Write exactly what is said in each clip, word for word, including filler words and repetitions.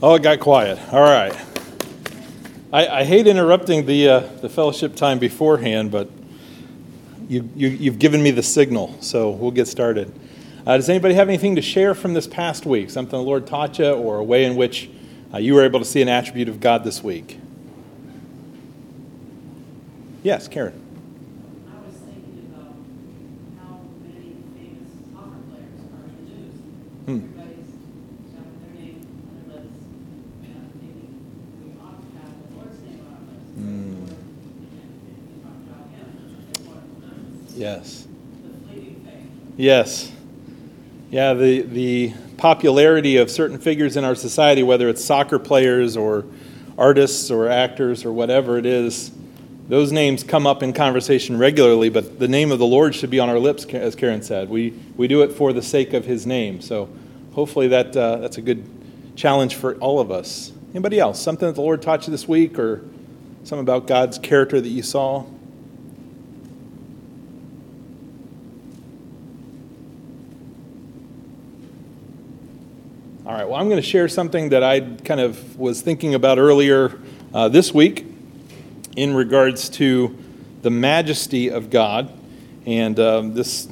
Oh, it got quiet. All right. I, I hate interrupting the uh, the fellowship time beforehand, but you, you, you've given me the signal, so we'll get started. Uh, does anybody have anything to share from this past week? Something the Lord taught you, or a way in which uh, you were able to see an attribute of God this week? Yes, Karen. I was thinking about how many famous soccer players are in the news. Hmm. Everybody's got their name on their list. And I'm thinking we ought to have the Lord's name on our list. Hmm. Or we talk about him. It's one of them. Yes. The fleeting fame. Yes. Yeah, the, the popularity of certain figures in our society, whether it's soccer players or artists or actors or whatever it is, those names come up in conversation regularly, but the name of the Lord should be on our lips, as Karen said. We we do it for the sake of his name. So hopefully that uh, that's a good challenge for all of us. Anybody else? Something that the Lord taught you this week, or something about God's character that you saw? All right, well, I'm going to share something that I kind of was thinking about earlier uh, this week in regards to the majesty of God. And um, this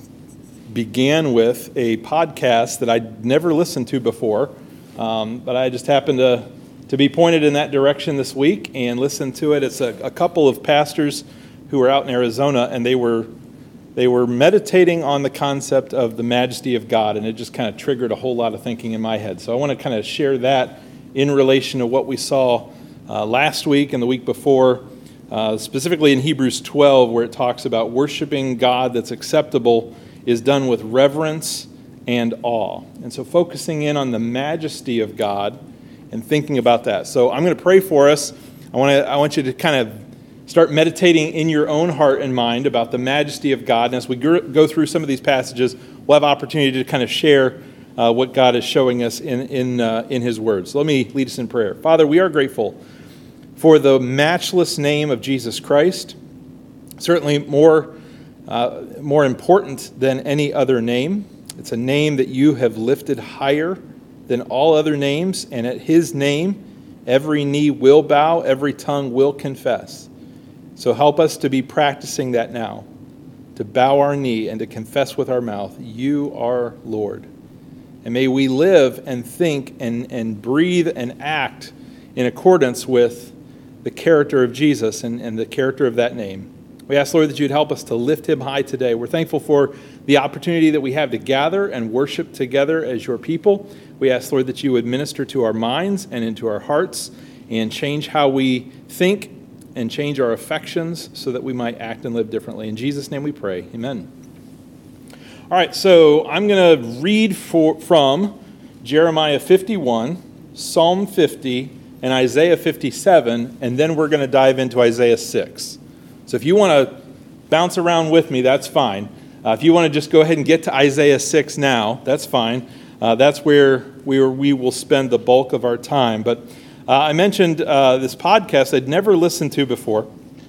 began with a podcast that I'd never listened to before, um, but I just happened to, to be pointed in that direction this week and listened to it. It's a, a couple of pastors who were out in Arizona, and they were They were meditating on the concept of the majesty of God, and it just kind of triggered a whole lot of thinking in my head. So I want to kind of share that in relation to what we saw uh, last week and the week before, uh, specifically in Hebrews twelve, where it talks about worshiping God that's acceptable is done with reverence and awe. And so focusing in on the majesty of God and thinking about that. So I'm going to pray for us. I want to I want you to kind of start meditating in your own heart and mind about the majesty of God. And as we go through some of these passages, we'll have opportunity to kind of share uh, what God is showing us in in uh, in His Word. So let me lead us in prayer. Father, we are grateful for the matchless name of Jesus Christ. Certainly more uh, more important than any other name. It's a name that you have lifted higher than all other names, and at His name, every knee will bow, every tongue will confess. So help us to be practicing that now, to bow our knee and to confess with our mouth, you are Lord. And may we live and think and, and breathe and act in accordance with the character of Jesus and, and the character of that name. We ask, Lord, that you'd help us to lift him high today. We're thankful for the opportunity that we have to gather and worship together as your people. We ask, Lord, that you would minister to our minds and into our hearts and change how we think and change our affections so that we might act and live differently. In Jesus' name we pray. Amen. All right, so I'm going to read for, from Jeremiah fifty-one, Psalm fifty, and Isaiah fifty-seven, and then we're going to dive into Isaiah six. So if you want to bounce around with me, that's fine. Uh, if you want to just go ahead and get to Isaiah six now, that's fine. Uh, that's where we, we will spend the bulk of our time. But Uh, I mentioned uh, this podcast I'd never listened to before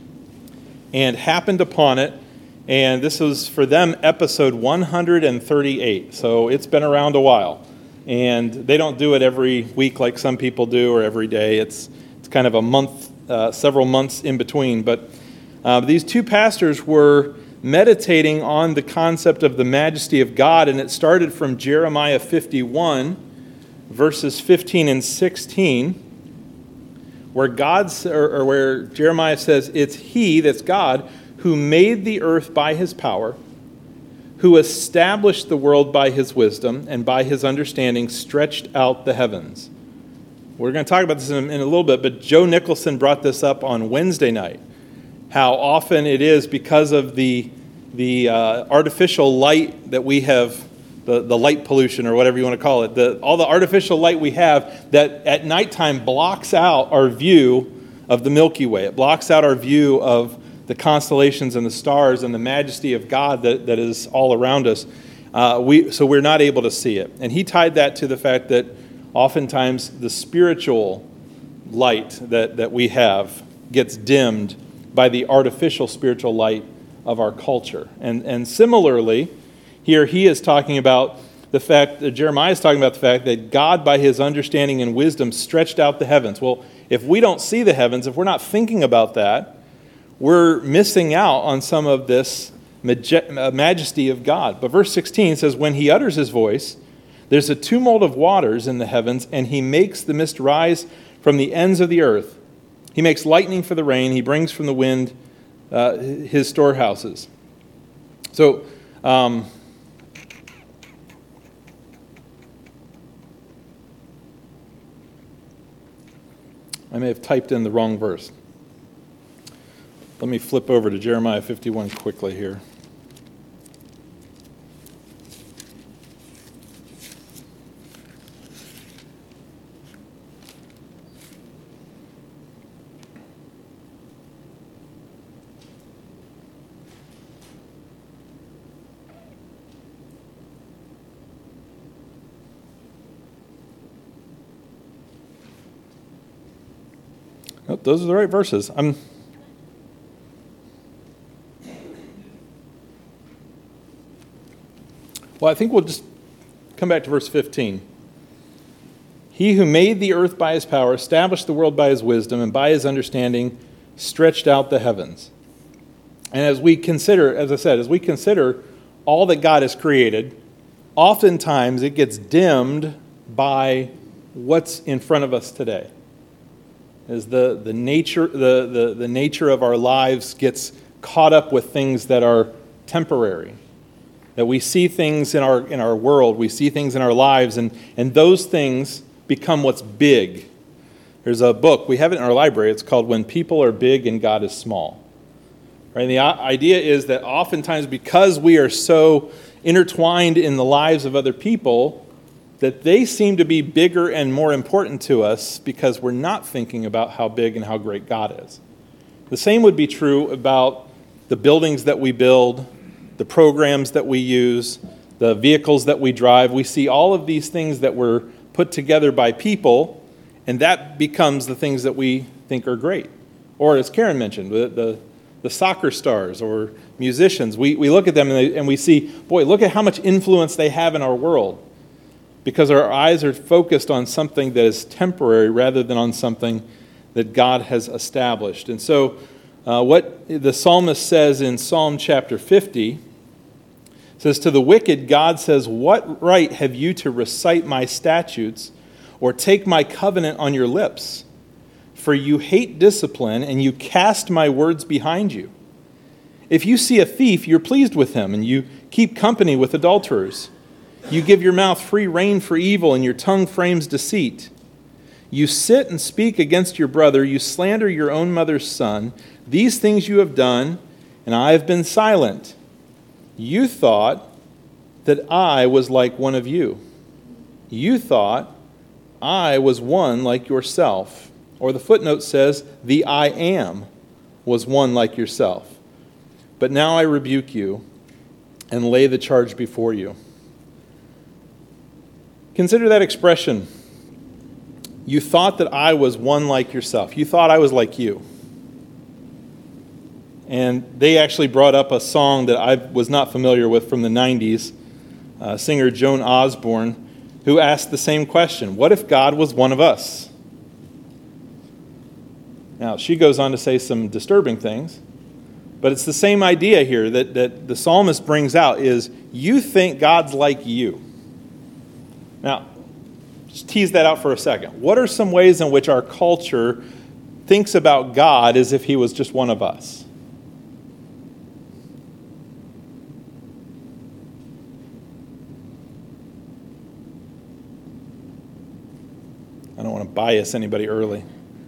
and happened upon it, and this was, for them, episode one hundred thirty-eight, so it's been around a while. And they don't do it every week like some people do, or every day. It's it's kind of a month, uh, several months in between. But uh, these two pastors were meditating on the concept of the majesty of God, and it started from Jeremiah fifty-one, verses fifteen and sixteen, where God, or, or where Jeremiah says, it's he, that's God, who made the earth by his power, who established the world by his wisdom, and by his understanding stretched out the heavens. We're going to talk about this in, in a little bit, but Joe Nicholson brought this up on Wednesday night, how often it is because of the, the uh, artificial light that we have, The, the light pollution or whatever you want to call it, the, all the artificial light we have that at nighttime blocks out our view of the Milky Way. It blocks out our view of the constellations and the stars and the majesty of God that, that is all around us. Uh, we so we're not able to see it. And he tied that to the fact that oftentimes the spiritual light that, that we have gets dimmed by the artificial spiritual light of our culture. And, and similarly, here he is talking about the fact that Jeremiah is talking about the fact that God, by his understanding and wisdom, stretched out the heavens. Well, if we don't see the heavens, if we're not thinking about that, we're missing out on some of this majesty of God. But verse sixteen says, when he utters his voice, there's a tumult of waters in the heavens, and he makes the mist rise from the ends of the earth. He makes lightning for the rain. He brings from the wind uh, his storehouses. So, um, I may have typed in the wrong verse. Let me flip over to Jeremiah fifty-one quickly here. Oh, those are the right verses. I'm. Well, I think we'll just come back to verse fifteen. He who made the earth by his power, established the world by his wisdom, and by his understanding stretched out the heavens. And as we consider, as I said, as we consider all that God has created, oftentimes it gets dimmed by what's in front of us today. As the, the nature the, the, the nature of our lives gets caught up with things that are temporary. That we see things in our in our world, we see things in our lives, and, and those things become what's big. There's a book, we have it in our library, it's called When People Are Big and God is Small. Right? And the idea is that oftentimes because we are so intertwined in the lives of other people, that they seem to be bigger and more important to us because we're not thinking about how big and how great God is. The same would be true about the buildings that we build, the programs that we use, the vehicles that we drive. We see all of these things that were put together by people, and that becomes the things that we think are great. Or as Karen mentioned, the, the, the soccer stars or musicians, we, we look at them and, they, and we see, boy, look at how much influence they have in our world. Because our eyes are focused on something that is temporary rather than on something that God has established. And so uh, what the psalmist says in Psalm chapter fifty says, to the wicked, God says, what right have you to recite my statutes or take my covenant on your lips? For you hate discipline and you cast my words behind you. If you see a thief, you're pleased with him, and you keep company with adulterers. You give your mouth free rein for evil, and your tongue frames deceit. You sit and speak against your brother. You slander your own mother's son. These things you have done, and I have been silent. You thought that I was like one of you. You thought I was one like yourself. Or the footnote says, the I am was one like yourself. But now I rebuke you and lay the charge before you. Consider that expression. You thought that I was one like yourself. You thought I was like you. And they actually brought up a song that I was not familiar with from the nineties, uh, singer Joan Osborne, who asked the same question. What if God was one of us? Now, she goes on to say some disturbing things, but it's the same idea here that, that the psalmist brings out is, you think God's like you. Now, just tease that out for a second. What are some ways in which our culture thinks about God as if he was just one of us? I don't want to bias anybody early.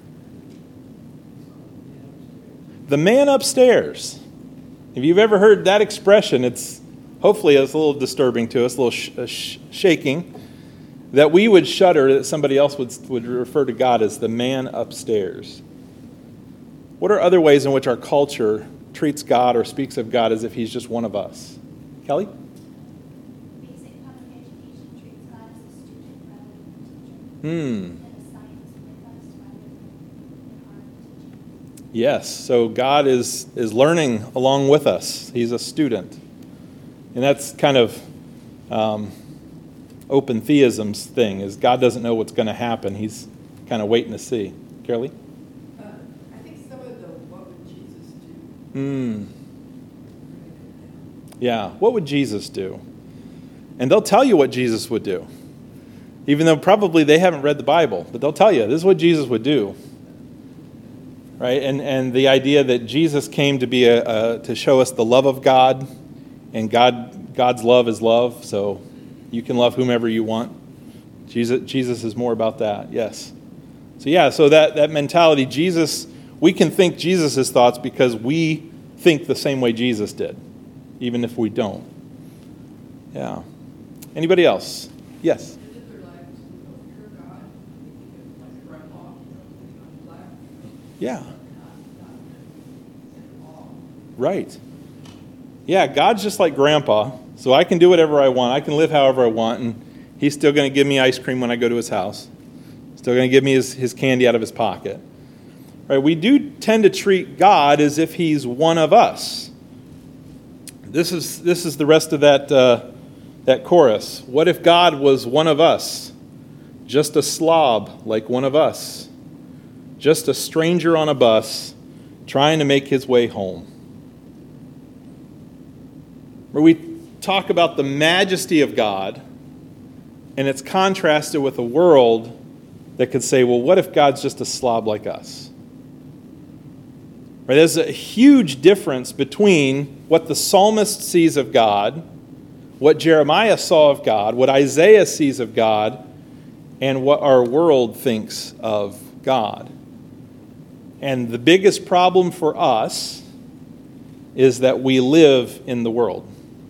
The man upstairs. If you've ever heard that expression, it's hopefully it's a little disturbing to us, a little sh- sh- shaking. That we would shudder that somebody else would, would refer to God as the man upstairs. What are other ways in which our culture treats God or speaks of God as if he's just one of us? Kelly? Basic public education treats God as a student rather than a teacher. Hmm. And assigns with us rather than our teaching. Yes, so God is, is learning along with us. He's a student. And that's kind of... Um, open theism's thing, is God doesn't know what's going to happen. He's kind of waiting to see. Carolee? Uh, I think some of the what would Jesus do? Mm. Yeah, what would Jesus do? And they'll tell you what Jesus would do. Even though probably they haven't read the Bible, but they'll tell you this is what Jesus would do. Right? And and the idea that Jesus came to be a, a to show us the love of God, and God God's love is love, so you can love whomever you want. Jesus Jesus is more about that. Yes. So yeah, so that that mentality, Jesus, we can think Jesus' thoughts because we think the same way Jesus did, even if we don't. Yeah. Anybody else? Yes. Yeah. Right. Yeah, God's just like Grandpa, so I can do whatever I want. I can live however I want, and he's still going to give me ice cream when I go to his house. Still going to give me his, his candy out of his pocket. Right? We do tend to treat God as if he's one of us. This is this is the rest of that uh, that chorus. What if God was one of us? Just a slob like one of us. Just a stranger on a bus trying to make his way home. Where we talk about the majesty of God, and it's contrasted with a world that could say, well, what if God's just a slob like us? Right? There's a huge difference between what the psalmist sees of God, what Jeremiah saw of God, what Isaiah sees of God, and what our world thinks of God. And the biggest problem for us is that we live in the world.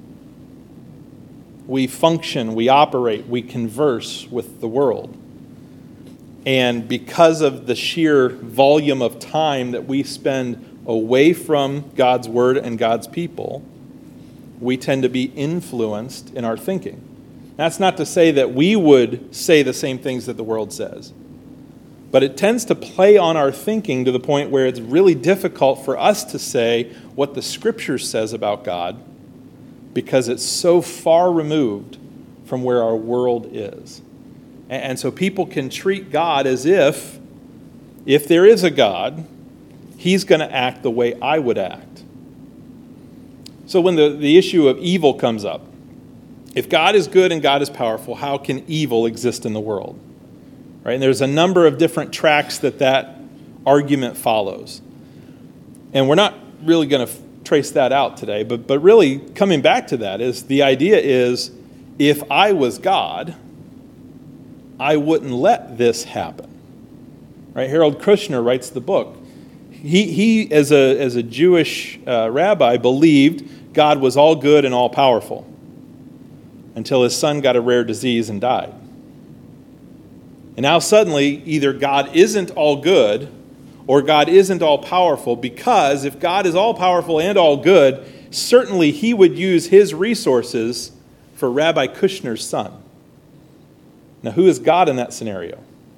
We function, we operate, we converse with the world. And because of the sheer volume of time that we spend away from God's word and God's people, we tend to be influenced in our thinking. That's not to say that we would say the same things that the world says. But it tends to play on our thinking to the point where it's really difficult for us to say what the Scripture says about God because it's so far removed from where our world is. And so people can treat God as if, if there is a God, he's going to act the way I would act. So when the, the issue of evil comes up, if God is good and God is powerful, how can evil exist in the world? Right? And there's a number of different tracks that that argument follows. And we're not really going to f- trace that out today, but, but really coming back to that is the idea is if I was God, I wouldn't let this happen. Right? Harold Kushner writes the book. He, he as a, as a Jewish uh, rabbi, believed God was all good and all powerful until his son got a rare disease and died. And now suddenly, either God isn't all good or God isn't all powerful, because if God is all powerful and all good, certainly he would use his resources for Rabbi Kushner's son. Now, who is God in that scenario?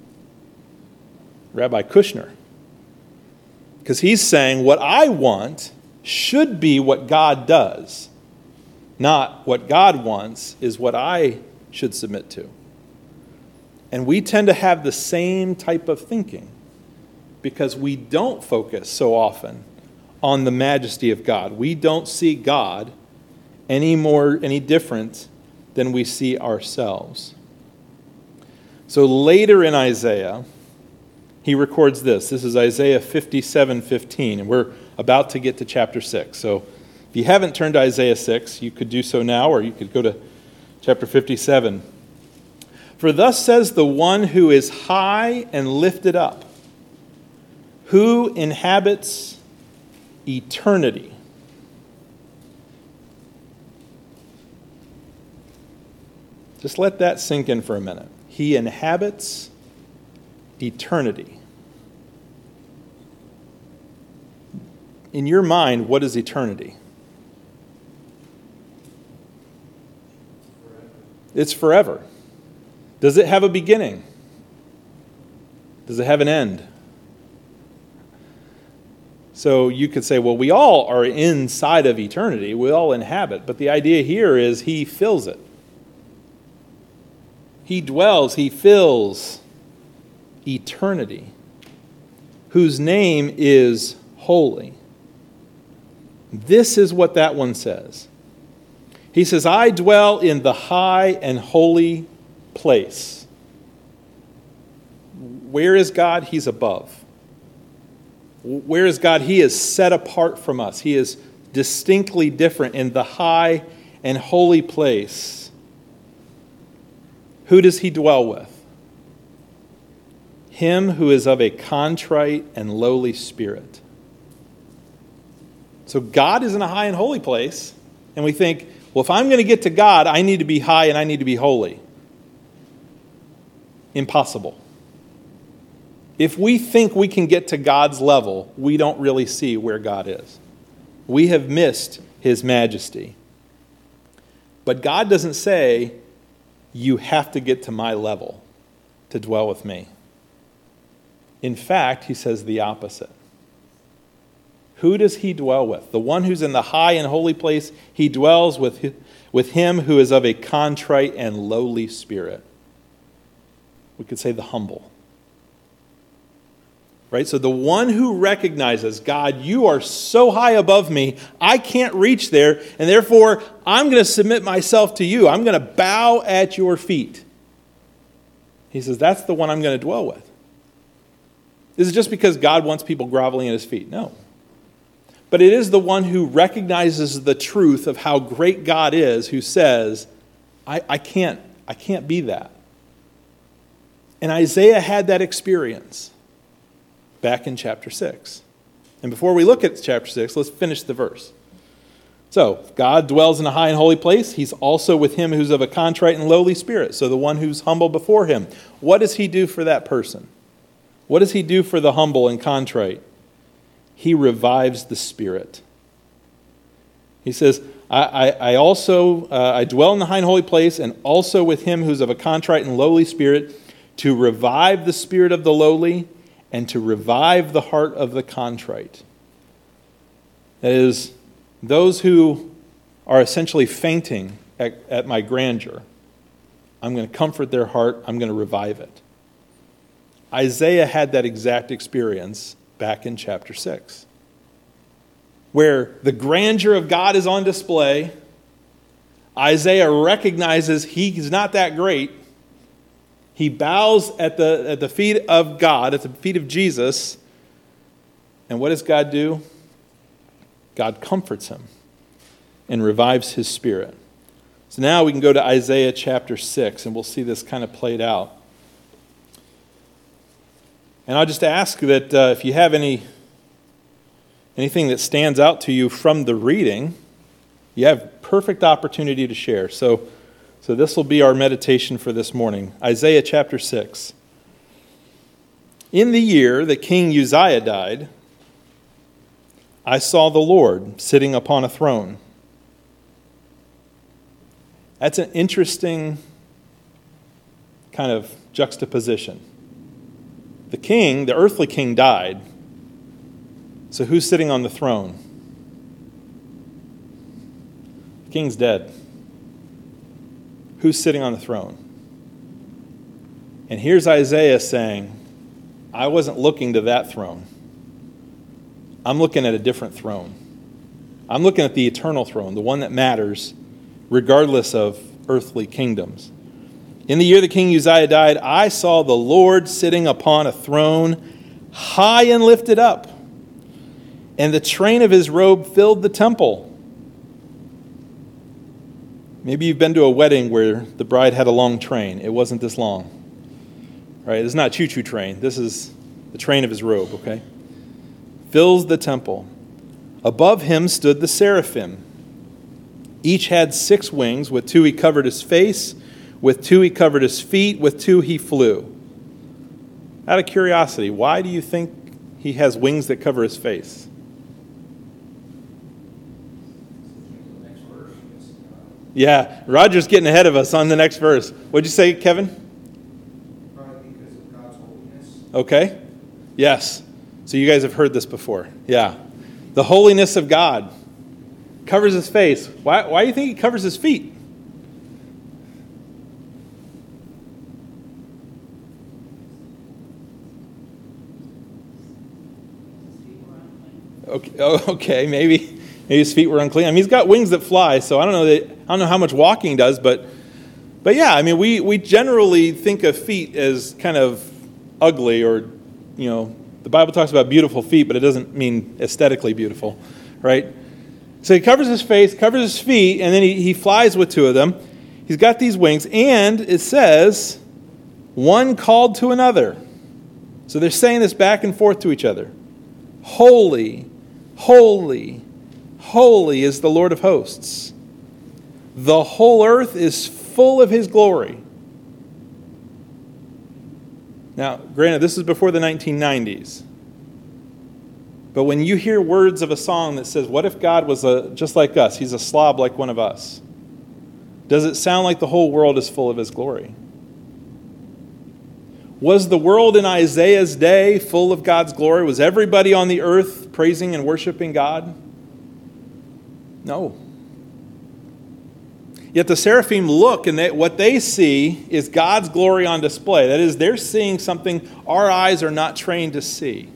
Rabbi Kushner. Because he's saying what I want should be what God does, not what God wants is what I should submit to. And we tend to have the same type of thinking because we don't focus so often on the majesty of God. We don't see God any more, any different than we see ourselves. So later in Isaiah, he records this. This is Isaiah fifty-seven fifteen, and we're about to get to chapter six. So if you haven't turned to Isaiah six, you could do so now, or you could go to chapter fifty-seven. For thus says the one who is high and lifted up, who inhabits eternity. Just let that sink in for a minute. He inhabits eternity. In your mind, what is eternity? Forever. It's forever. Does it have a beginning? Does it have an end? So you could say, well, we all are inside of eternity. We all inhabit. But the idea here is he fills it. He dwells, he fills eternity, whose name is holy. This is what that one says. He says, I dwell in the high and holy place. Where is God? He's above. Where is God? He is set apart from us. He is distinctly different in the high and holy place. Who does he dwell with? Him who is of a contrite and lowly spirit. So God is in a high and holy place, and we think, well, if I'm going to get to God, I need to be high and I need to be holy. Impossible. If we think we can get to God's level, we don't really see where God is. We have missed his majesty. But God doesn't say, you have to get to my level to dwell with me. In fact, he says the opposite. Who does he dwell with? The one who's in the high and holy place, he dwells with, with him who is of a contrite and lowly spirit. We could say the humble. Right? So the one who recognizes, God, you are so high above me, I can't reach there, and therefore I'm going to submit myself to you. I'm going to bow at your feet. He says, that's the one I'm going to dwell with. Is it just because God wants people groveling at his feet? No. But it is the one who recognizes the truth of how great God is, who says, I, I can't, I can't be that. And Isaiah had that experience back in chapter six. And before we look at chapter six, let's finish the verse. So, God dwells in a high and holy place. He's also with him who's of a contrite and lowly spirit. So the one who's humble before him. What does he do for that person? What does he do for the humble and contrite? He revives the spirit. He says, I, I, I also, uh, I dwell in the high and holy place, and also with him who's of a contrite and lowly spirit, to revive the spirit of the lowly, and to revive the heart of the contrite. That is, those who are essentially fainting at, at my grandeur, I'm going to comfort their heart, I'm going to revive it. Isaiah had that exact experience back in chapter six, where the grandeur of God is on display. Isaiah recognizes he's not that great. He bows at the, at the feet of God, at the feet of Jesus. And what does God do? God comforts him and revives his spirit. So now we can go to Isaiah chapter six, and we'll see this kind of played out. And I'll just ask that uh, if you have any anything that stands out to you from the reading, you have perfect opportunity to share. So, so this will be our meditation for this morning. Isaiah chapter six. In the year that King Uzziah died, I saw the Lord sitting upon a throne. That's an interesting kind of juxtaposition. The king, the earthly king, died. So who's sitting on the throne? The king's dead. Who's sitting on the throne? And here's Isaiah saying, I wasn't looking to that throne. I'm looking at a different throne. I'm looking at the eternal throne, the one that matters regardless of earthly kingdoms. In the year that King Uzziah died, I saw the Lord sitting upon a throne, high and lifted up, and the train of his robe filled the temple. Maybe you've been to a wedding where the bride had a long train. It wasn't this long. Right? This is not a choo-choo train. This is the train of his robe, okay? Fills the temple. Above him stood the seraphim. Each had six wings. With two he covered his face. With two he covered his feet. With two he flew. Out of curiosity, why do you think he has wings that cover his face? Yeah, Roger's getting ahead of us on the next verse. What'd you say, Kevin? Probably because of God's holiness. Okay. Yes. So you guys have heard this before. Yeah. The holiness of God covers his face. Why, why do you think he covers his feet? Okay, oh, okay, maybe maybe his feet were unclean. I mean, he's got wings that fly, so I don't know that, I don't know how much walking he does, but but yeah, I mean, we we generally think of feet as kind of ugly, or you know, the Bible talks about beautiful feet, but it doesn't mean aesthetically beautiful, right? So he covers his face, covers his feet, and then he, he flies with two of them. He's got these wings, and it says, one called to another. So they're saying this back and forth to each other. Holy, holy, holy is the Lord of hosts. The whole earth is full of his glory. Now, granted, this is before the nineteen nineties. But when you hear words of a song that says, what if God was a, just like us? He's a slob like one of us. Does it sound like the whole world is full of his glory? Was the world in Isaiah's day full of God's glory? Was everybody on the earth praising and worshiping God? No. Yet the seraphim look, and they, what they see is God's glory on display. That is, they're seeing something our eyes are not trained to see.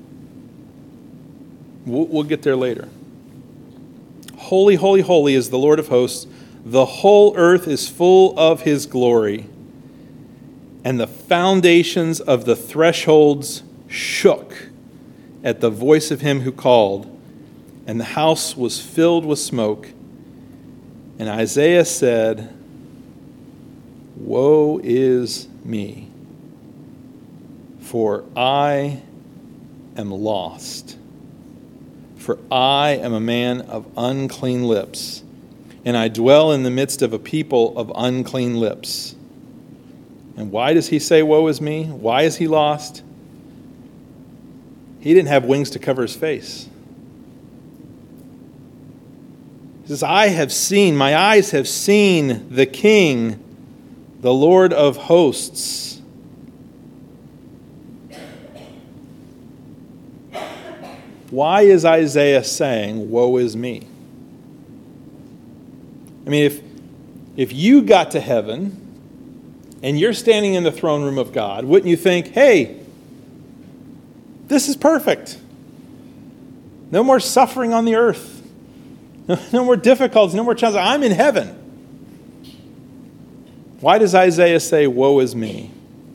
We'll, we'll get there later. Holy, holy, holy is the Lord of hosts. The whole earth is full of his glory. And the foundations of the thresholds shook at the voice of him who called, and the house was filled with smoke. And Isaiah said, woe is me, for I am lost. For I am a man of unclean lips, and I dwell in the midst of a people of unclean lips. And why does he say, woe is me? Why is he lost? He didn't have wings to cover his face. He says, I have seen, my eyes have seen the King, the Lord of hosts. Why is Isaiah saying, woe is me? I mean, if, if you got to heaven and you're standing in the throne room of God, wouldn't you think, hey, this is perfect. No more suffering on the earth. No more difficulties, no more challenges. I'm in heaven. Why does Isaiah say, woe is me?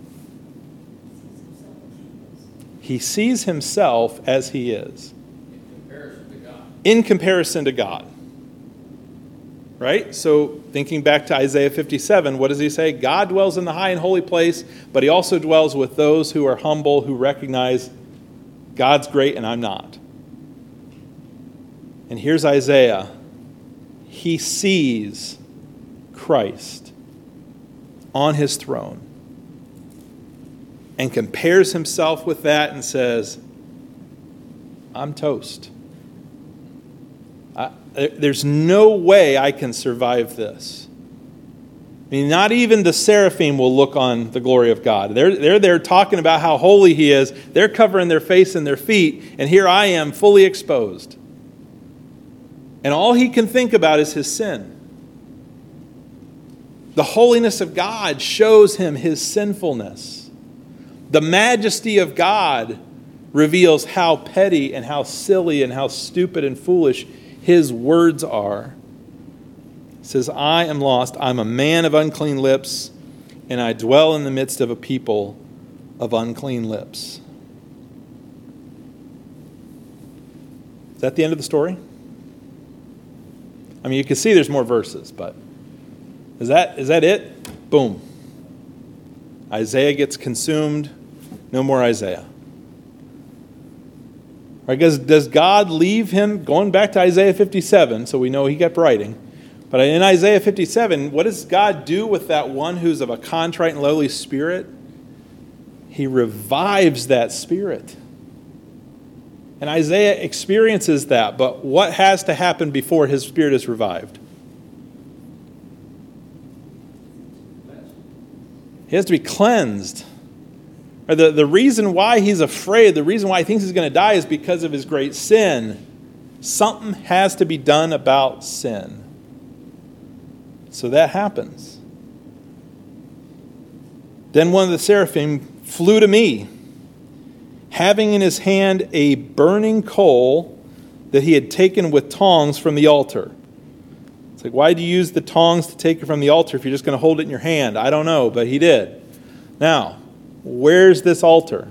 He sees himself as he is. In comparison to God. In comparison to God. Right? So thinking back to Isaiah fifty-seven, what does he say? God dwells in the high and holy place, but he also dwells with those who are humble, who recognize God's great and I'm not. And here's Isaiah. He sees Christ on his throne and compares himself with that and says, I'm toast. I, there's no way I can survive this. I mean, not even the seraphim will look on the glory of God. They're, they're there talking about how holy he is. They're covering their face and their feet, and here I am fully exposed. And all he can think about is his sin. The holiness of God shows him his sinfulness. The majesty of God reveals how petty and how silly and how stupid and foolish his words are. It says, I am lost. I'm a man of unclean lips, and I dwell in the midst of a people of unclean lips. Is that the end of the story? I mean, you can see there's more verses, but is that is that it? Boom. Isaiah gets consumed. No more Isaiah. Right, does, does God leave him, going back to Isaiah fifty-seven, so we know he kept writing, but in Isaiah fifty-seven, what does God do with that one who's of a contrite and lowly spirit? He revives that spirit. And Isaiah experiences that, but what has to happen before his spirit is revived? He has to be cleansed. Or the, the reason why he's afraid, the reason why he thinks he's going to die is because of his great sin. Something has to be done about sin. So that happens. Then one of the seraphim flew to me, having in his hand a burning coal that he had taken with tongs from the altar. It's like, why do you use the tongs to take it from the altar if you're just going to hold it in your hand? I don't know, but he did. Now, where's this altar?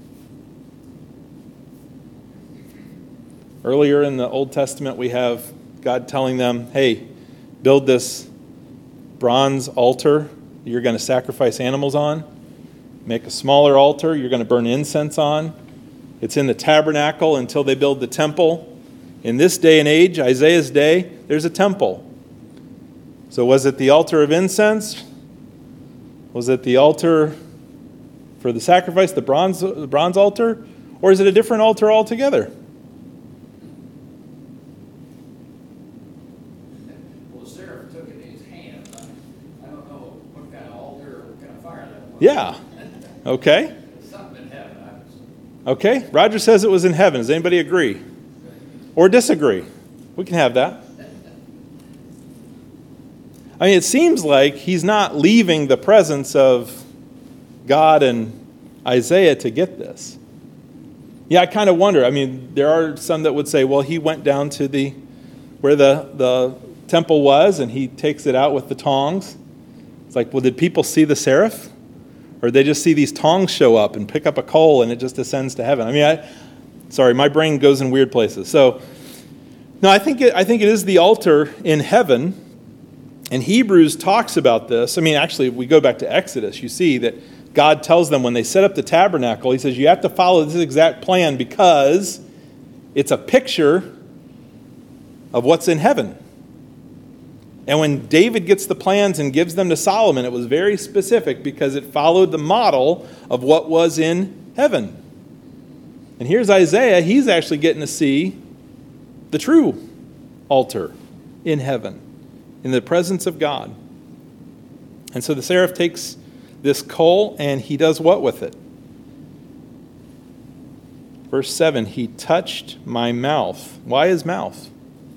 Earlier in the Old Testament, we have God telling them, hey, build this bronze altar you're going to sacrifice animals on. Make a smaller altar you're going to burn incense on. It's in the tabernacle until they build the temple. In this day and age, Isaiah's day, there's a temple. So was it the altar of incense? Was it the altar for the sacrifice, the bronze, the bronze altar? Or is it a different altar altogether? Well, the seraph took it in his hand. I, I don't know what kind of altar or what kind of fire that was. Yeah. Okay. Something in heaven. I was, Okay. Roger says it was in heaven. Does anybody agree? Or disagree? We can have that. I mean, it seems like he's not leaving the presence of God and Isaiah to get this. Yeah, I kind of wonder. I mean, there are some that would say, well, he went down to the where the, the temple was and he takes it out with the tongs. It's like, well, did people see the seraph? Or did they just see these tongs show up and pick up a coal and it just ascends to heaven? I mean, I, sorry, my brain goes in weird places. So, no, I think it, I think it is the altar in heaven. And Hebrews talks about this. I mean, actually, if we go back to Exodus, you see that God tells them when they set up the tabernacle, he says, you have to follow this exact plan because it's a picture of what's in heaven. And when David gets the plans and gives them to Solomon, it was very specific because it followed the model of what was in heaven. And here's Isaiah. He's actually getting to see the true altar in heaven, in the presence of God. And so the seraph takes this coal and he does what with it? Verse seven, he touched my mouth. Why his mouth?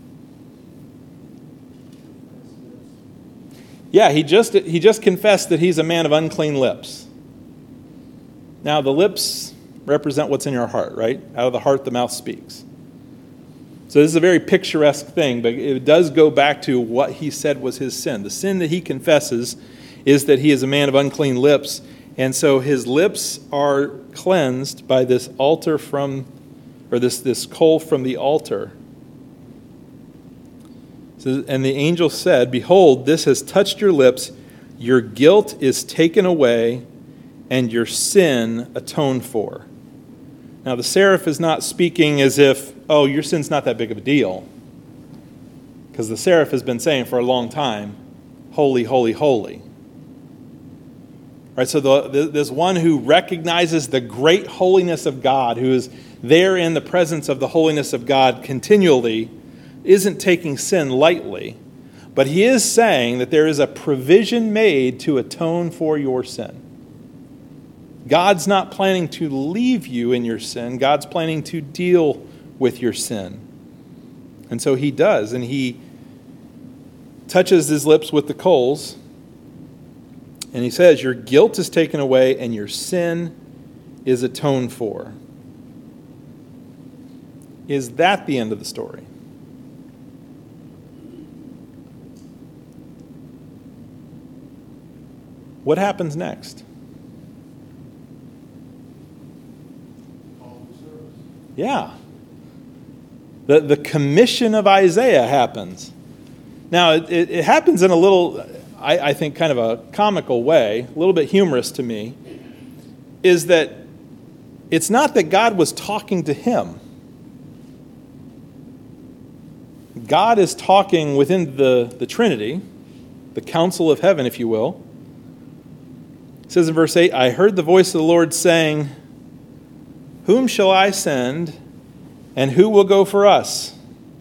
Yeah, he just he just confessed that he's a man of unclean lips. Now, the lips represent what's in your heart, right? Out of the heart, the mouth speaks. So this is a very picturesque thing, but it does go back to what he said was his sin. The sin that he confesses is that he is a man of unclean lips, and so his lips are cleansed by this altar from, or this, this coal from the altar. So, and the angel said, behold, this has touched your lips, your guilt is taken away, and your sin atoned for. Now, the seraph is not speaking as if, oh, your sin's not that big of a deal. Because the seraph has been saying for a long time, holy, holy, holy. Right, so the, the, this one who recognizes the great holiness of God, who is there in the presence of the holiness of God continually, isn't taking sin lightly, but he is saying that there is a provision made to atone for your sin. God's not planning to leave you in your sin. God's planning to deal with your sin. And so he does, and he touches his lips with the coals, and he says, your guilt is taken away and your sin is atoned for. Is that the end of the story? What happens next? Yeah. The, the commission of Isaiah happens. Now, it, it, it happens in a little, I, I think, kind of a comical way, a little bit humorous to me, is that it's not that God was talking to him. God is talking within the, the Trinity, the council of heaven, if you will. It says in verse eight, I heard the voice of the Lord saying, whom shall I send, and who will go for us?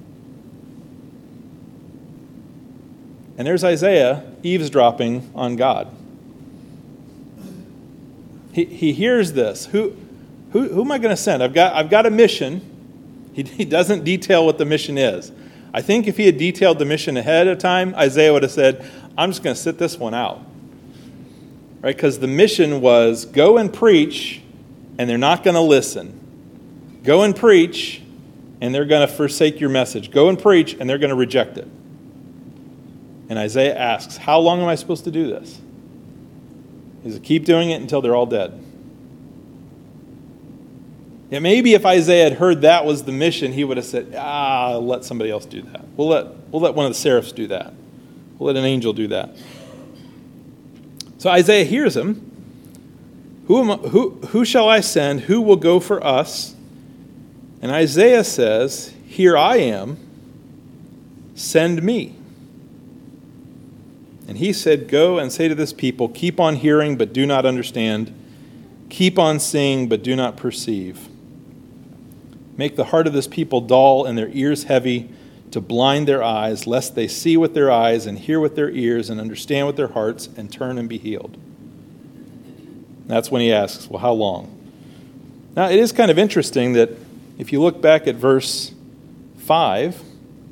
And there's Isaiah eavesdropping on God. He, he hears this. Who, who, who am I going to send? I've got, I've got a mission. He, he doesn't detail what the mission is. I think if he had detailed the mission ahead of time, Isaiah would have said, I'm just going to sit this one out. Right? Because the mission was go and preach, and they're not going to listen. Go and preach, and they're going to forsake your message. Go and preach, and they're going to reject it. And Isaiah asks, how long am I supposed to do this? He says, keep doing it until they're all dead. Yeah, maybe if Isaiah had heard that was the mission, he would have said, ah, let somebody else do that. We'll let, we'll let one of the seraphs do that. We'll let an angel do that. So Isaiah hears him. Who, am I, who, who shall I send? Who will go for us? And Isaiah says, here I am. Send me. And he said, go and say to this people, keep on hearing, but do not understand. Keep on seeing, but do not perceive. Make the heart of this people dull and their ears heavy, to blind their eyes, lest they see with their eyes and hear with their ears and understand with their hearts and turn and be healed. That's when he asks, well, how long? Now, it is kind of interesting that if you look back at verse five,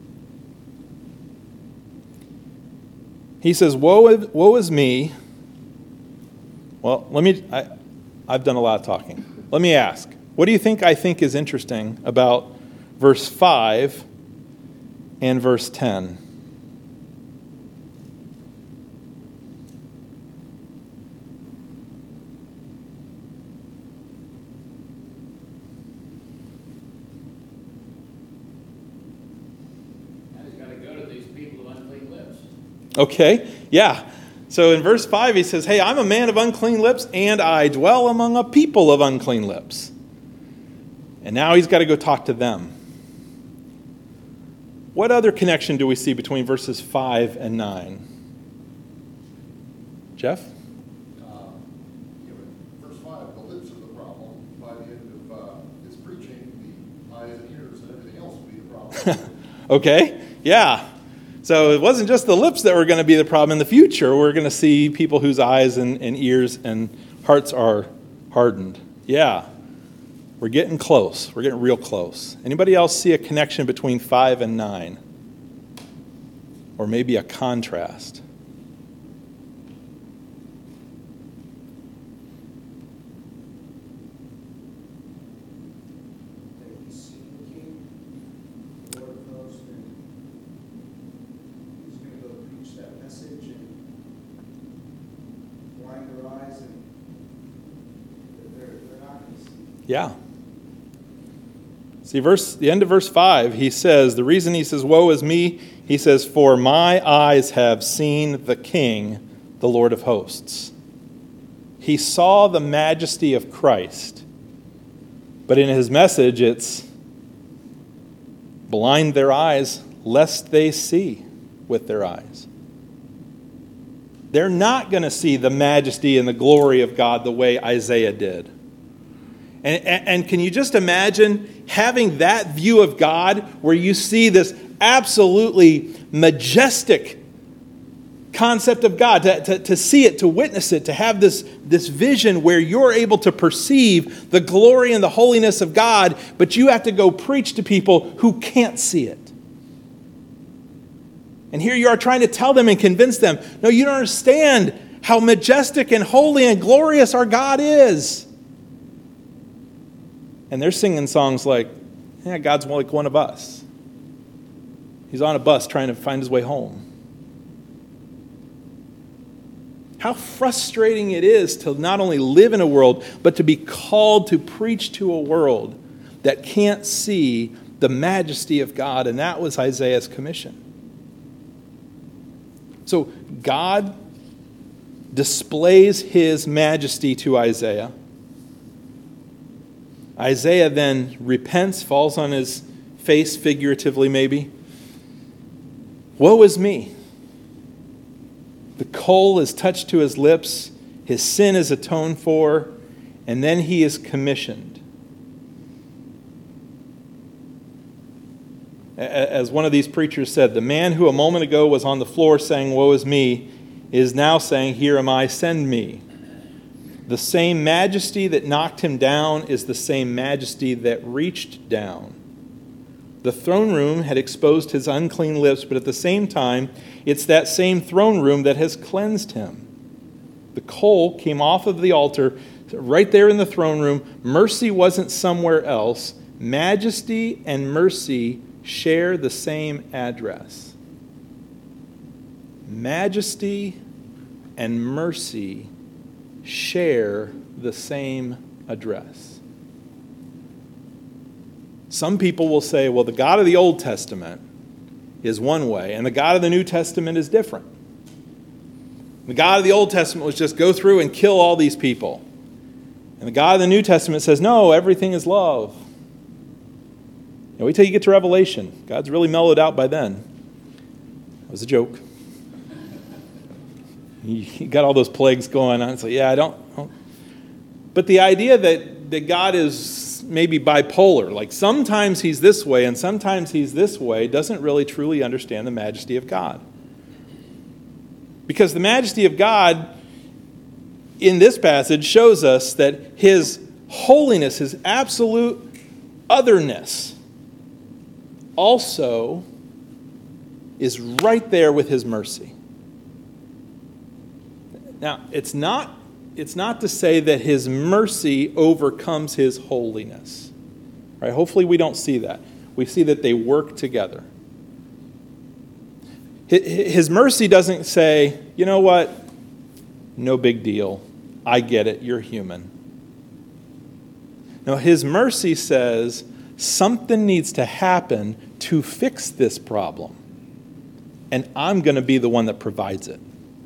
he says, woe, woe is me. Well, let me, I, I've done a lot of talking. Let me ask, what do you think I think is interesting about verse five and verse ten? Now he's got to go to these people of unclean lips. Okay, yeah. So in verse five, he says, hey, I'm a man of unclean lips, and I dwell among a people of unclean lips. And now he's got to go talk to them. What other connection do we see between verses five and nine? Jeff? Uh, you know, verse five, the lips are the problem. By the end of uh, his preaching, the eyes and ears and everything else will be the problem. Okay, yeah. So it wasn't just the lips that were going to be the problem in the future. We're going to see people whose eyes and, and ears and hearts are hardened. Yeah. We're getting close. We're getting real close. Anybody else see a connection between five and nine? Or maybe a contrast? They can see the king, the Lord of hosts, and he's going to go preach that message and blind their eyes, and they're, they're not going to see. Yeah. See, verse the end of verse five, he says, the reason he says, woe is me, he says, for my eyes have seen the King, the Lord of hosts. He saw the majesty of Christ. But in his message, it's blind their eyes, lest they see with their eyes. They're not going to see the majesty and the glory of God the way Isaiah did. And, and, and can you just imagine having that view of God where you see this absolutely majestic concept of God, to, to, to see it, to witness it, to have this, this vision where you're able to perceive the glory and the holiness of God, but you have to go preach to people who can't see it. And here you are trying to tell them and convince them, no, you don't understand how majestic and holy and glorious our God is. And they're singing songs like, yeah, God's like one of us. He's on a bus trying to find his way home. How frustrating it is to not only live in a world, but to be called to preach to a world that can't see the majesty of God. And that was Isaiah's commission. So God displays his majesty to Isaiah. Isaiah then repents, falls on his face figuratively maybe. Woe is me. The coal is touched to his lips, his sin is atoned for, and then he is commissioned. As one of these preachers said, the man who a moment ago was on the floor saying, woe is me, is now saying, here am I, send me. The same majesty that knocked him down is the same majesty that reached down. The throne room had exposed his unclean lips, but at the same time, it's that same throne room that has cleansed him. The coal came off of the altar right there in the throne room. Mercy wasn't somewhere else. majesty and mercy share the same address. Majesty and mercy share the same address. Some people will say, well, the God of the Old Testament is one way, and the God of the New Testament is different. The God of the Old Testament was just go through and kill all these people. And the God of the New Testament says, no, everything is love. Now, wait till you get to Revelation. God's really mellowed out by then. That was a joke. You got all those plagues going on. It's like, yeah, I don't, I don't. But the idea that, that God is maybe bipolar, like sometimes he's this way and sometimes he's this way, doesn't really truly understand the majesty of God. Because the majesty of God in this passage shows us that his holiness, his absolute otherness, also is right there with his mercy. Now, it's not, it's not to say that his mercy overcomes his holiness. Right? Hopefully we don't see that. We see that they work together. His mercy doesn't say, you know what, no big deal. I get it, you're human. No, his mercy says something needs to happen to fix this problem. And I'm going to be the one that provides it.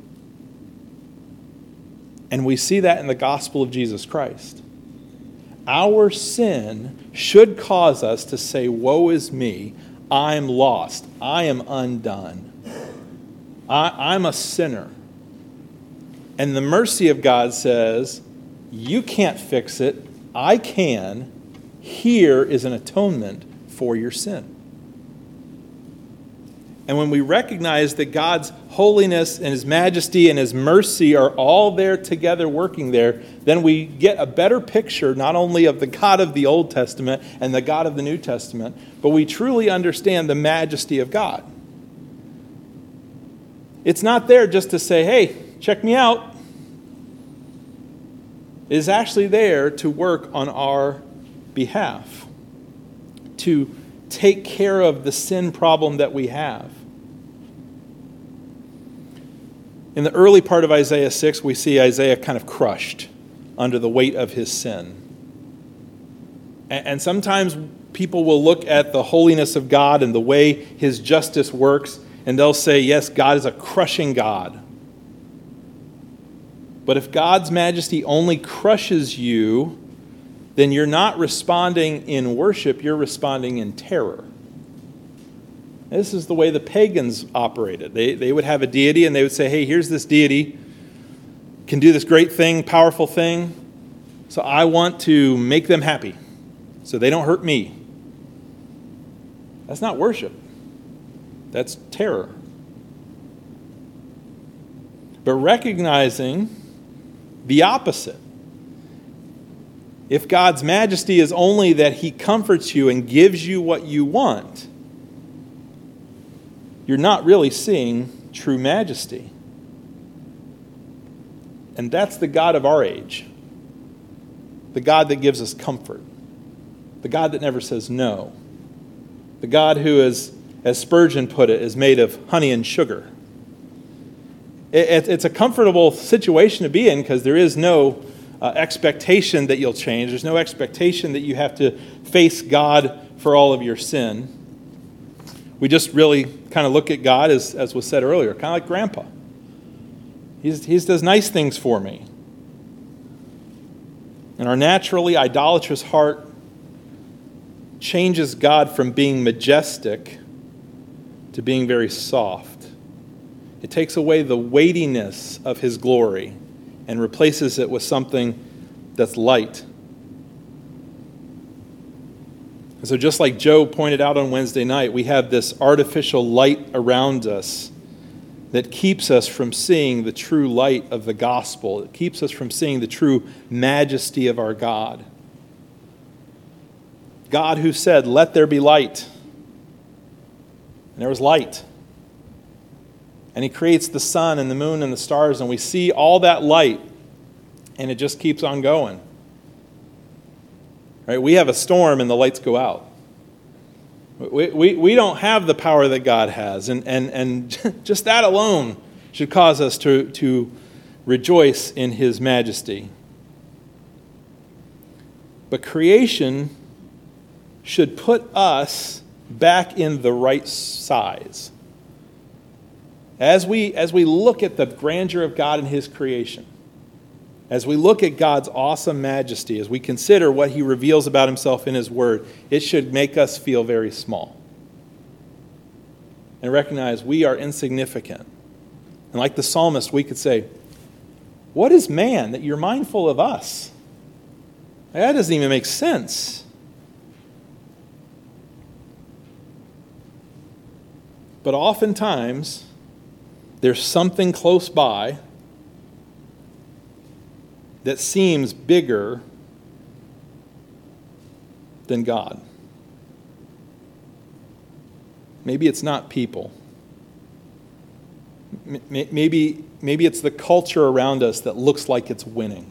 And we see that in the gospel of Jesus Christ. Our sin should cause us to say, woe is me, I'm lost, I am undone. I, I'm a sinner. And the mercy of God says, you can't fix it, I can. Here is an atonement for your sin. And when we recognize that God's holiness and his majesty and his mercy are all there together working there, then we get a better picture not only of the God of the Old Testament and the God of the New Testament, but we truly understand the majesty of God. It's not there just to say, hey, check me out. It is actually there to work on our behalf, to take care of the sin problem that we have. In the early part of Isaiah six, we see Isaiah kind of crushed under the weight of his sin. And sometimes people will look at the holiness of God and the way his justice works, and they'll say, yes, God is a crushing God. But if God's majesty only crushes you, then you're not responding in worship, you're responding in terror. This is the way the pagans operated. They, they would have a deity and they would say, hey, here's this deity, can do this great thing, powerful thing, so I want to make them happy so they don't hurt me. That's not worship. That's terror. But recognizing the opposite. If God's majesty is only that he comforts you and gives you what you want, you're not really seeing true majesty. And that's the God of our age. The God that gives us comfort. The God that never says no. The God who is, as Spurgeon put it, is made of honey and sugar. It, it's a comfortable situation to be in because there is no Uh, expectation that you'll change. There's no expectation that you have to face God for all of your sin. We just really kind of look at God, as, as was said earlier, kind of like Grandpa. He's, he does nice things for me. And our naturally idolatrous heart changes God from being majestic to being very soft. It takes away the weightiness of his glory and replaces it with something that's light. And so just like Joe pointed out on Wednesday night, we have this artificial light around us that keeps us from seeing the true light of the gospel. It keeps us from seeing the true majesty of our God. God who said, let there be light. And there was light. And he creates the sun and the moon and the stars, and we see all that light, and it just keeps on going. Right? We have a storm and the lights go out. We, we, we don't have the power that God has. And, and, and just that alone should cause us to, to rejoice in his majesty. But creation should put us back in the right size. As we, as we look at the grandeur of God and his creation, as we look at God's awesome majesty, as we consider what he reveals about himself in his word, it should make us feel very small. And recognize we are insignificant. And like the psalmist, we could say, what is man that you're mindful of us? That doesn't even make sense. But oftentimes, there's something close by that seems bigger than God. Maybe it's not people. Maybe, maybe it's the culture around us that looks like it's winning.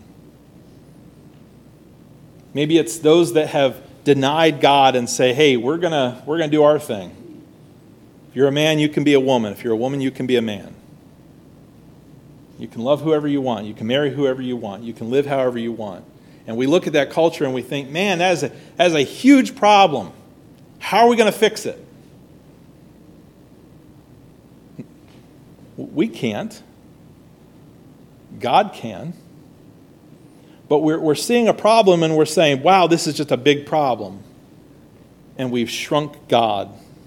Maybe it's those that have denied God and say, hey, we're gonna, we're gonna do our thing. If you're a man, you can be a woman. If you're a woman, you can be a man. You can love whoever you want. You can marry whoever you want. You can live however you want. And we look at that culture and we think, man, that is a, that is a huge problem. How are we going to fix it? We can't. God can. But we're, we're seeing a problem and we're saying, wow, this is just a big problem. And we've shrunk God.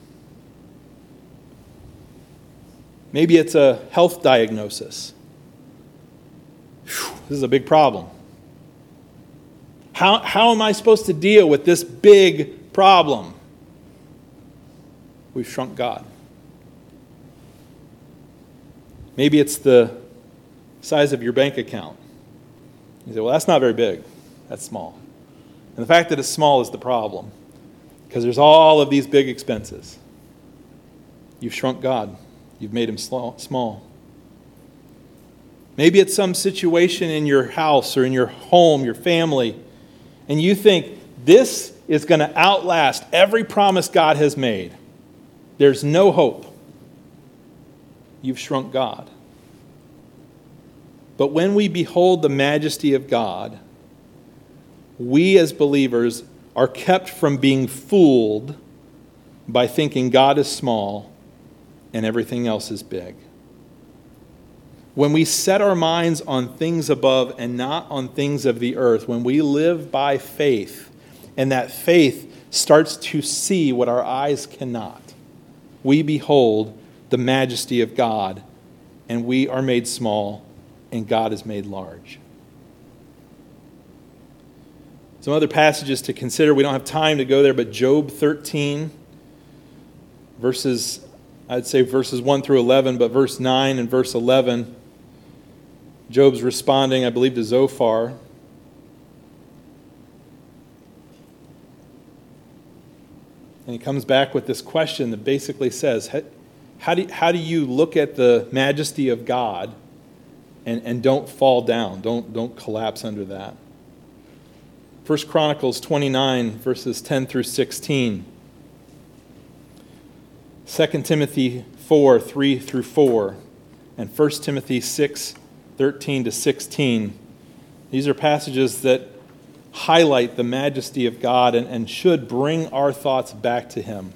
Maybe it's a health diagnosis. Whew, this is a big problem. How, how am I supposed to deal with this big problem? We've shrunk God. Maybe it's the size of your bank account. You say, well, that's not very big. That's small. And the fact that it's small is the problem. Because there's all of these big expenses. You've shrunk God. You've made him small. Maybe it's some situation in your house or in your home, your family, and you think this is going to outlast every promise God has made. There's no hope. You've shrunk God. But when we behold the majesty of God, we as believers are kept from being fooled by thinking God is small and everything else is big. When we set our minds on things above and not on things of the earth, when we live by faith, and that faith starts to see what our eyes cannot, we behold the majesty of God, and we are made small, and God is made large. Some other passages to consider. We don't have time to go there, but Job thirteen, verses, I'd say verses one through eleven, but verse nine and verse eleven, Job's responding, I believe, to Zophar. And he comes back with this question that basically says, how do, how do you look at the majesty of God and, and don't fall down, don't, don't collapse under that? First Chronicles twenty-nine, verses ten through sixteen. Second Timothy four, three through four. And First Timothy six, thirteen to sixteen. These are passages that highlight the majesty of God and, and should bring our thoughts back to him.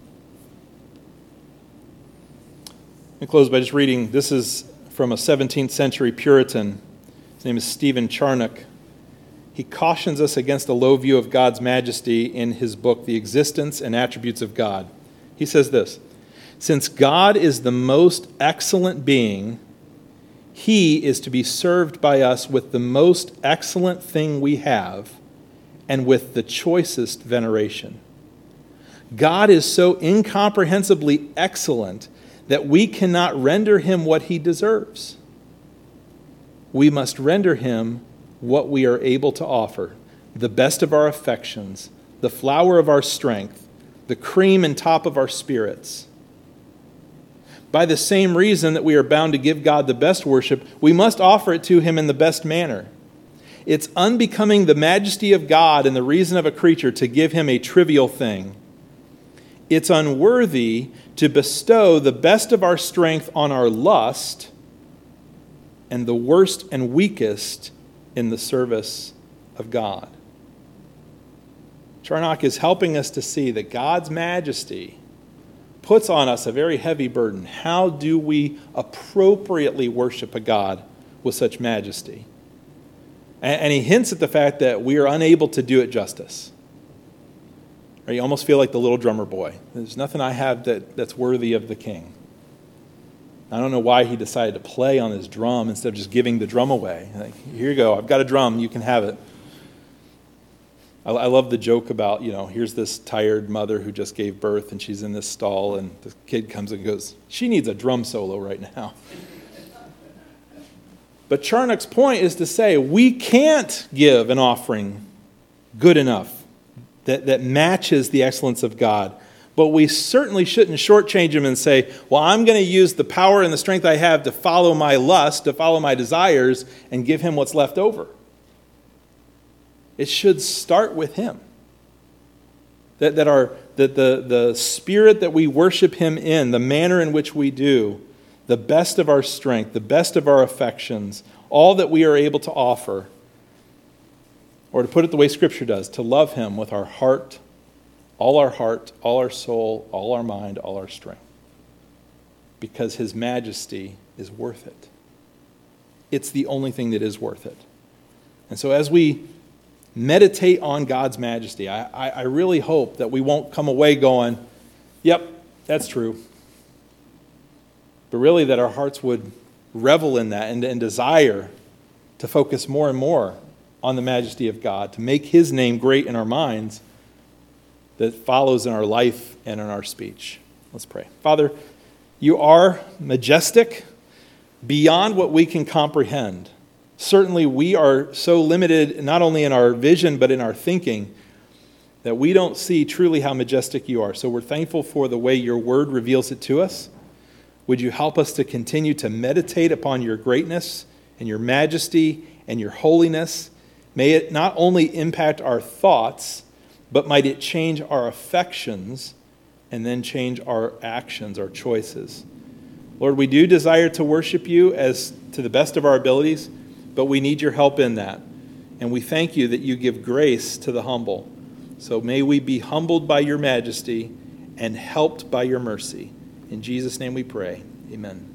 Let me close by just reading. This is from a seventeenth century Puritan. His name is Stephen Charnock. He cautions us against a low view of God's majesty in his book, The Existence and Attributes of God. He says this: since God is the most excellent being, he is to be served by us with the most excellent thing we have and with the choicest veneration. God is so incomprehensibly excellent that we cannot render him what he deserves. We must render him what we are able to offer, the best of our affections, the flower of our strength, the cream and top of our spirits. By the same reason that we are bound to give God the best worship, we must offer it to him in the best manner. It's unbecoming the majesty of God and the reason of a creature to give him a trivial thing. It's unworthy to bestow the best of our strength on our lust and the worst and weakest in the service of God. Charnock is helping us to see that God's majesty puts on us a very heavy burden. How do we appropriately worship a God with such majesty? And he hints at the fact that we are unable to do it justice. Right? You almost feel like the little drummer boy. There's nothing I have that, that's worthy of the king. I don't know why he decided to play on his drum instead of just giving the drum away. Like, here you go, I've got a drum, you can have it. I, I love the joke about, you know, here's this tired mother who just gave birth and she's in this stall and the kid comes and goes, she needs a drum solo right now. But Charnock's point is to say we can't give an offering good enough that, that matches the excellence of God. But we certainly shouldn't shortchange him and say, well, I'm going to use the power and the strength I have to follow my lust, to follow my desires, and give him what's left over. It should start with him. That, that, our, that the, the spirit that we worship him in, the manner in which we do, the best of our strength, the best of our affections, all that we are able to offer, or to put it the way Scripture does, to love him with our heart, all our heart, all our soul, all our mind, all our strength. Because his majesty is worth it. It's the only thing that is worth it. And so as we meditate on God's majesty, I, I, I really hope that we won't come away going, yep, that's true. But really that our hearts would revel in that and, and desire to focus more and more on the majesty of God, to make his name great in our minds, that follows in our life and in our speech. Let's pray. Father, you are majestic beyond what we can comprehend. Certainly we are so limited, not only in our vision, but in our thinking, that we don't see truly how majestic you are. So we're thankful for the way your word reveals it to us. Would you help us to continue to meditate upon your greatness and your majesty and your holiness? May it not only impact our thoughts, but might it change our affections and then change our actions, our choices. Lord, we do desire to worship you as to the best of our abilities, but we need your help in that. And we thank you that you give grace to the humble. So may we be humbled by your majesty and helped by your mercy. In Jesus' name we pray. Amen.